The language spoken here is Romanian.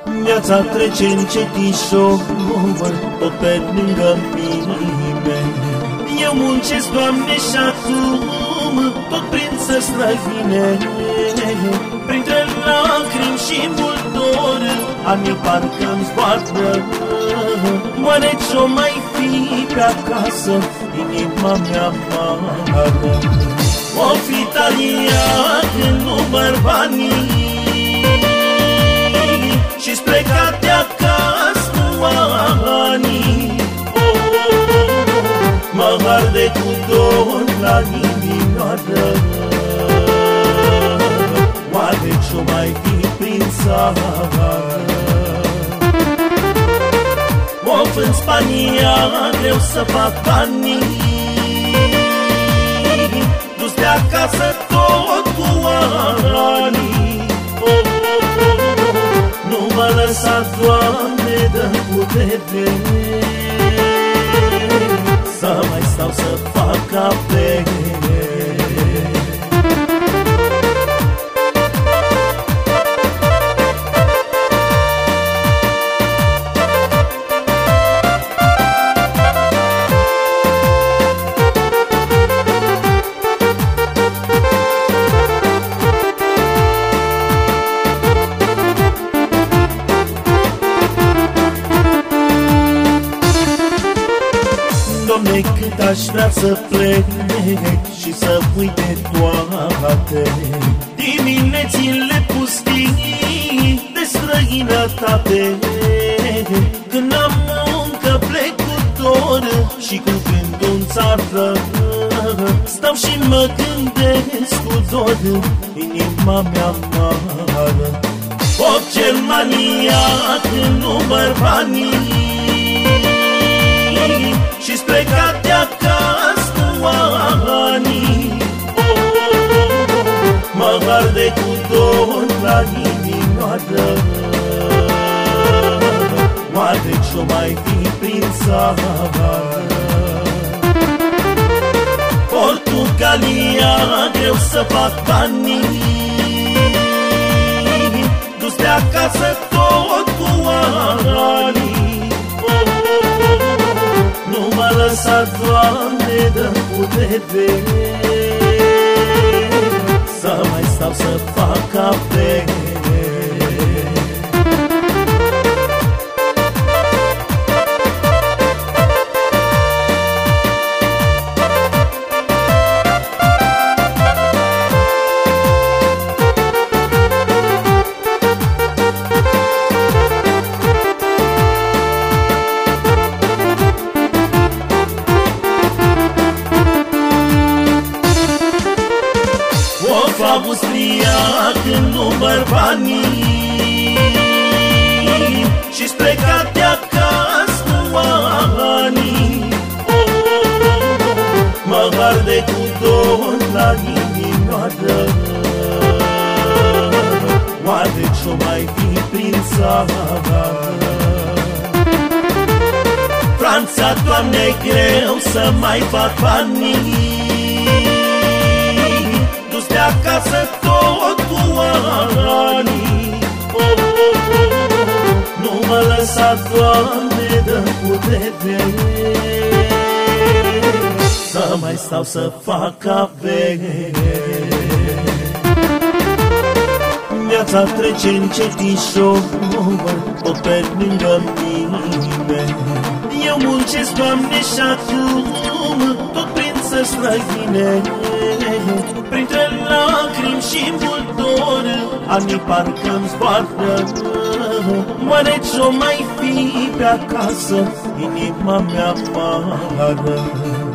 Viața trece încetișor, tot pe lângă mine. Eu muncesc, Doamne, și acum tot prin țări străine. Printre lacrimi și mult dor, anii parcă-mi zboară. Oare ce-o mai fi pe acasă, inima mea amară? O fi taliat în număr banii și-s plecat de acasă cu ani. Mă arde cu dor la inimioară. Oare ce-o mai fi prin țară? Of, în Spania greu să fac banii, dus de acasă tot cu ani. Nu mă lăsa, Doamne, dă putere să mai stau să fac avere. Doamne, cât aș vrea să plec și să uit de toate diminețile pustii de străinătate. Când am muncă plec cu dor și cu gândul în țară, stau și mă gândesc cu dor, inima mea amară. Foc Germania când număr banii și-s plecat de acasă cu ani. Mă arde cu dor la inimioară. Oare ce-o mai fi prin țară? Portugalia greu să fac banii, dus de acasă tot cu ani. Nu mă lăsa, Doamne, dă putere să mai stau să fac avere. Austriac în număr banii și-s plecat de acasă cu ani. Mă arde cu dor la inimioară. Oare ce-o mai fi prin țară? Franța, Doamne, greu să mai fac banii, dus de acasă tot cu ani. Nu mă lăsa, Doamne, dă putere să mai stau să fac avere. Viața trece încetișor, tot pe lângă mine. Eu muncesc, Doamne, și acum tot prin țări străine. Printre lacrimi și mult dor, anii parcă-mi zboară. Oare ce-o mai fi pe acasă, inima mea amară?